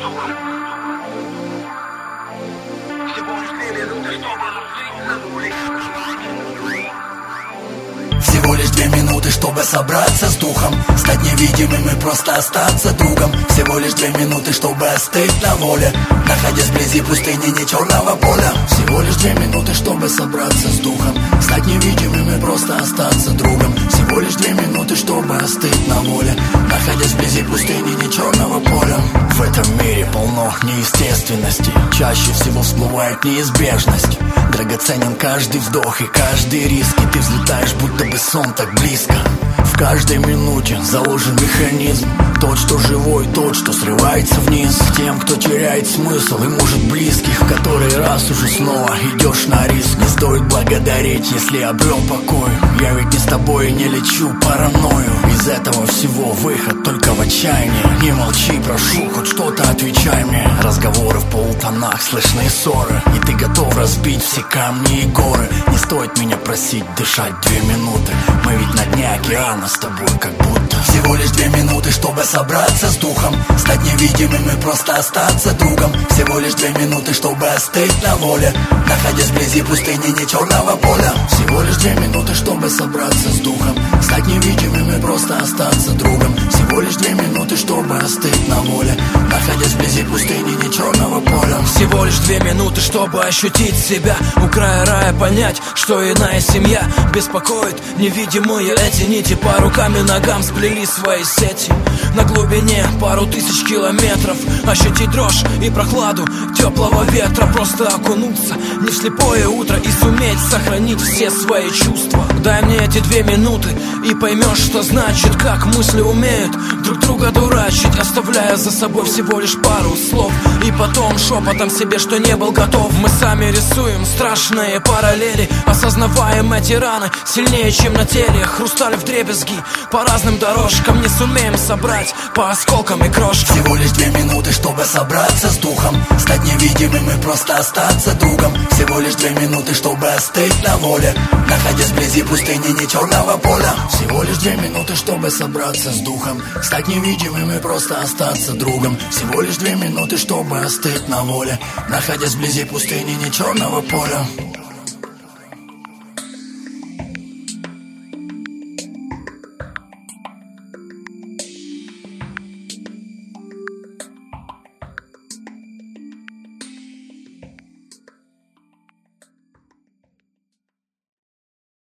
Всего лишь 2 минуты, чтобы собраться с духом, стать невидимым и просто остаться другом. Всего лишь 2 минуты, чтобы остыть на воле, находясь вблизи пустыни, не черного поля. Всего лишь 2 минуты, чтобы собраться с духом, стать невидимым и просто остаться другом. Всего лишь 2 минуты, чтобы остыть на воле, находясь вблизи пустыни, не черного поля. В этом мире полно неестественности, чаще всего всплывает неизбежность. Драгоценен каждый вдох и каждый риск, и ты взлетаешь, будто бы сон так близко. В каждой минуте заложен механизм, тот, что живой, тот, что срывается вниз. Тем, кто теряет смысл и может близких, в который раз уже снова идешь на риск. Не стоит благодарить, если обрел покой, я ведь не с тобой и не лечу паранойю. Из этого всего выход только в отчаянии. Не молчи, прошу, хоть что-то отвечай мне. Разговоры в полутонах, слышны ссоры, и ты готов разбить все камни и горы. Не стоит меня просить дышать 2 минуты, мы ведь на дне океана с тобой как будто. Всего лишь 2 минуты, чтобы собраться с духом, стать невидимым и просто остаться другом. Всего лишь 2 минуты, чтобы остыть на воле, находясь вблизи пустыни, не черного поля. Всего лишь 2 минуты, чтобы собраться с духом, стать невидимым и просто остаться другом. Всего лишь 2 минуты, чтобы остыть на воле, находясь вблизи пустыни, не черного поля. Всего лишь 2 минуты, чтобы ощутить себя у края рая, понять, что иная семья беспокоит. Невидимые эти нити по рукам и ногам сплели свои сети. На глубине пару тысяч километров ощутить дрожь и прохладу теплого ветра. Просто окунуться не в слепое утро и суметь сохранить все свои чувства. Дай мне эти 2 минуты и поймешь, что значит, как мысли умеют друг друга дурачить, оставляя за собой всего лишь пару слов, и потом шепотом себе, что не был готов. Мы сами рисуем страшные параллели, осознаваем эти раны сильнее, чем на теле. Хрусталь вдребезги по разным дорожкам не сумеем собрать по осколкам и крошкам. Всего лишь 2 минуты, чтобы собраться с духом, стать невидимым и просто остаться другом. Всего лишь 2 минуты, чтобы остыть на воле, находясь вблизи пустыни, не черного поля. Всего лишь 2 минуты, чтобы собраться с духом, стать невидимым и просто остаться другом. Всего лишь 2 минуты, чтобы остыть на воле, находясь вблизи пустыни, не черного поля.